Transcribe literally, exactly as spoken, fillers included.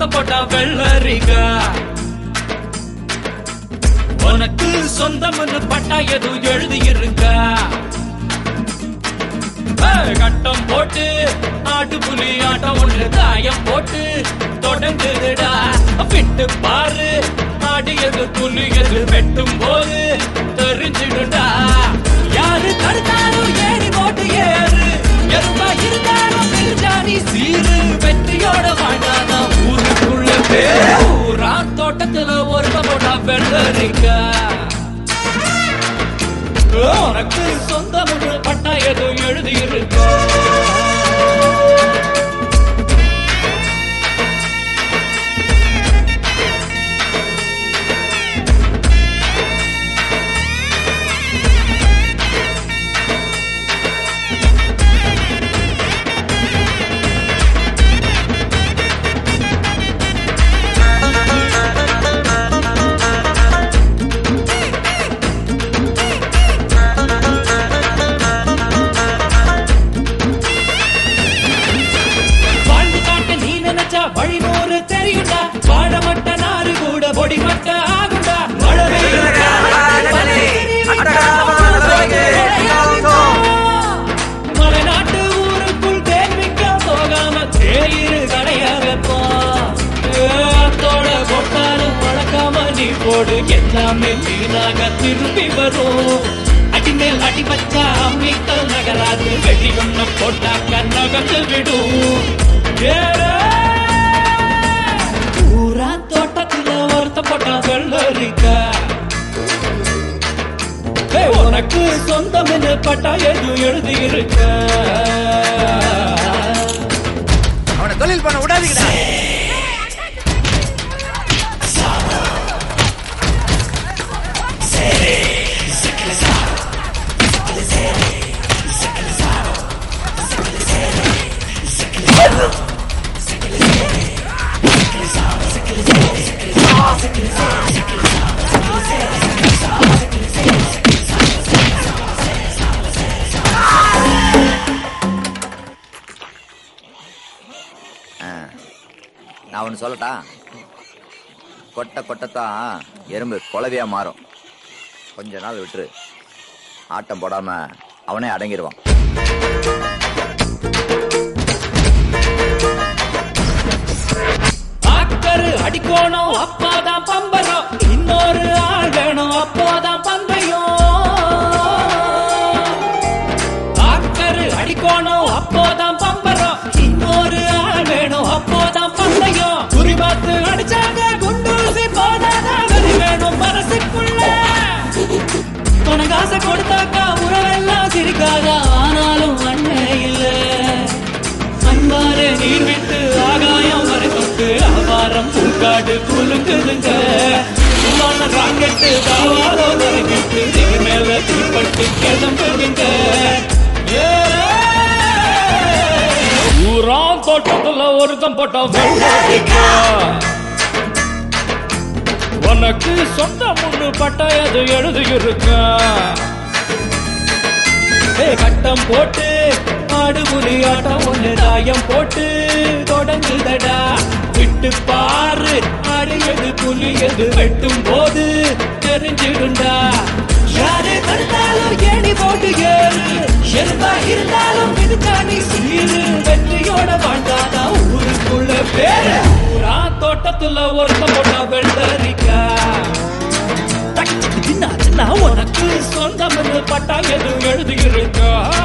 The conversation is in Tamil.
ஒருத்தம் போட்டா வெள்ளரிக்கா. உனக்கு சொந்தம்னு பட்டா எதுவும் எழுதி இருக்கா? கட்டம் போட்டு ஆட்டு புலி ஆட்டம் ஒன்று தாயம் போட்டு தொடங்குதுடா. விட்டு பாரு ஆடியது புலியது வெட்டும் போது தெரிஞ்சிடுடா. யாரு தடுத்தாலும் ஏறி போட்டு ஏறு, எருமா இருந்தாலும் பிரிஞ்சாணி சீரு. வெற்றியோட வாழ்ந்தாதான் ஊருக்குள்ள பேரு. ஊரா தோட்டத்துல ஒரு போட்டா வெள்ளரிக்கா. உனக்கு சொந்தம் பட்டா எதுவும் எழுதி இருக்கா? வழிமோறு தெரியுண்டா, வாழமட்ட நாறு கூட பொடிமட்ட ஆகுண்டா. மலைநாட்டு ஊருக்குள் தேர்விக்க போகாம தேயிரு கடையாகப்போ. தோட போட்டாலும் வளர்க்காம நீ போடு, எல்லாமே வீணாக திரும்பி வரும். அடிமேல் அடி வச்சா அம்மிக்கல் நகராது, வெடி ஒண்ணு போட்டாக்க நகர்ந்து விடும். ஊரா தோட்டத்துல ஒருத்த போட்டா வெள்ளரிக்கா. உனக்கு சொந்தம் என்று பட்டா எதுவும் எழுதி இருக்க? அவனை தொழில் பண்ண விடாதீங்கடா. நான் ஒன்று சொல்லட்டா? கொட்டை கொட்டத்தான் எறும்பு குலவையா மாறும். கொஞ்ச நாள் விட்டுரு, ஆட்டம் போடாம அவனே அடங்கிடுவான். ஆக்கரு அடிக்கோணும் அப்பாதான் பம்பரம், இன்னொரு ஆள் வேணும் அப்போதான் பந்தயம். ஆக்கரு அடிக்கோணும் அப்போதான் பம்பரம், இன்னொரு ஆள் வேணும் அப்போதான் பந்தயம். குறி பார்த்து அடிச்சாங்க குண்டூசி போதாதான் வெறி வேணும் மனசுக்குள்ள. உனக்கு கொடுத்தாக்கா உறவெல்லாம் சிரிக்காத, ஆனாலும் அண்ணே இல்ல. அன்பாரே நீர் விட்டு ஆகாயம் வரை தொட்டு ஆவாரம் பூக்காடு குலுக்குதுங்க. ராக்கெட்டு தாவாரோ நரங்கிட்டு நீர் மேல தீப்பட்டு கிளம்புதுங்க. ஊரா தோட்டத்துல ஒருத்தம் போட்டா வெள்ளரிக்கா. உனக்கு சொந்தம் ஒண்ணு பட்டா எது எழுதி இருக்கா? கட்டம் போட்டு ஆடு புலி ஆட்டம் ஒண்ணு தாயம் போட்டு தொடங்குதடா. விட்டு பாரு ஆடியது புலியது வெட்டும் போது தெரிஞ்சிடுண்டா. யாரு தடுத்தாலும் ஏணி போட்டு ஏறு, எருமா இருந்தாலும் இதுக்காண்டி சீரு. வெற்றியோட வாழ்ந்தாதான் ஊருக்குள்ள பேரு. ஊரா தோட்டத்துல ஒருத்தம் போட்டா வெள்ளரிக்கா. உனக்கு சொந்தம் பட்டா எதுவும் எழுதி இருக்கா?